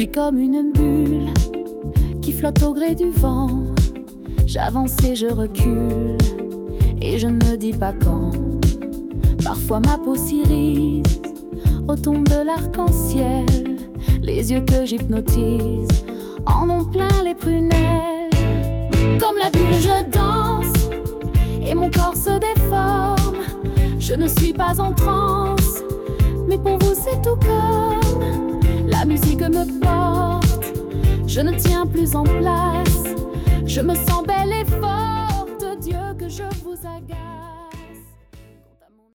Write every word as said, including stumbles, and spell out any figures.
suis comme une bulle qui flotte au gré du vent. J'avance et je recule, et je ne me dis pas quand. Parfois ma peau s'irise au ton de l'arc-en-ciel. Les yeux que j'hypnotise en ont plein les prunelles. Comme la bulle je danse, et mon corps se déforme. Je ne suis pas en transe, mais pour vous c'est tout comme la musique me porte. Je ne tiens plus en place, je me sens belle et forte. Dieu que je vous agace.